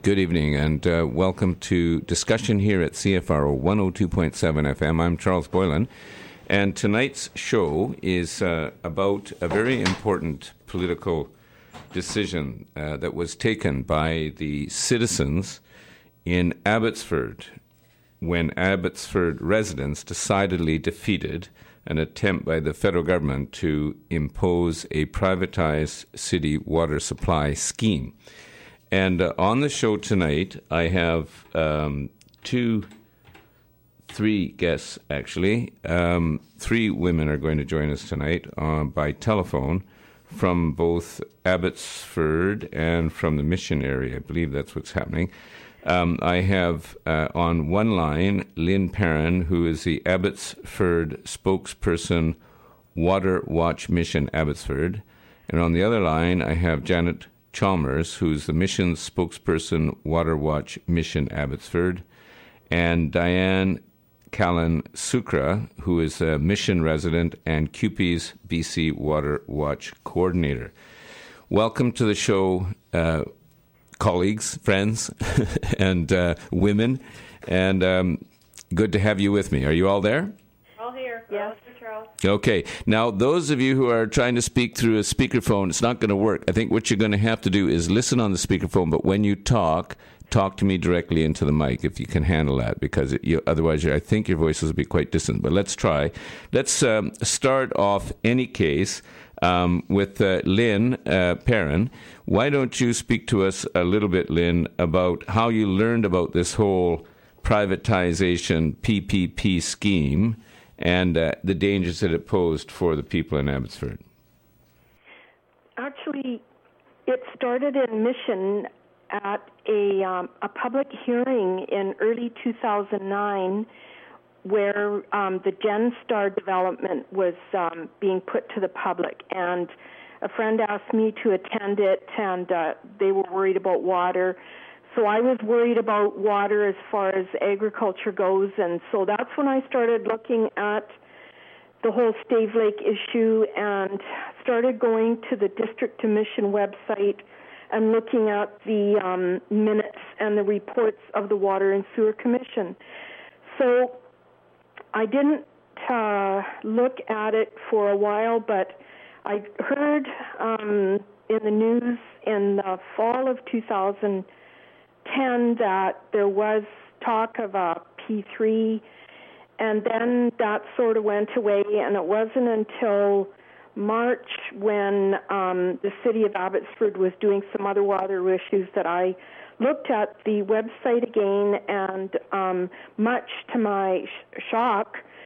Good evening, and welcome to discussion here at CFRO 102.7 FM. I'm Charles Boylan, and tonight's show is about a very important political decision that was taken by the citizens in Abbotsford when Abbotsford residents decidedly defeated an attempt by the federal government to impose a privatized city water supply scheme. And on the show tonight, I have three guests, actually. Three women are going to join us tonight by telephone from both Abbotsford and from the Mission area. I believe that's what's happening. I have on one line Lynn Perrin, who is the Abbotsford spokesperson, Water Watch Mission Abbotsford. And on the other line, I have Janet Chalmers, who's the Mission spokesperson, Water Watch Mission Abbotsford, and Diane Callan Sukra, who is a Mission resident and CUPE's BC Water Watch coordinator. Welcome to the show, colleagues, friends, and women, and good to have you with me. Are you all there? All here. Yes. Charles. Okay. Now, those of you who are trying to speak through a speakerphone, it's not going to work. I think what you're going to have to do is listen on the speakerphone, but when you talk to me directly into the mic if you can handle that, because otherwise I think your voices will be quite distant. But let's try. Let's start off, any case, with Lynn Perrin. Why don't you speak to us a little bit, Lynn, about how you learned about this whole privatization PPP scheme and the dangers that it posed for the people in Abbotsford? Actually, it started in Mission at a public hearing in early 2009 where the GenStar development was being put to the public. And a friend asked me to attend it, and they were worried about water. So I was worried about water as far as agriculture goes, and so that's when I started looking at the whole Stave Lake issue and started going to the District to Mission website and looking at the minutes and the reports of the Water and Sewer Commission. So I didn't look at it for a while, but I heard in the news in the fall of 2010 that there was talk of a P3, and then that sort of went away, and it wasn't until March when the city of Abbotsford was doing some other water issues that I looked at the website again, and much to my shock,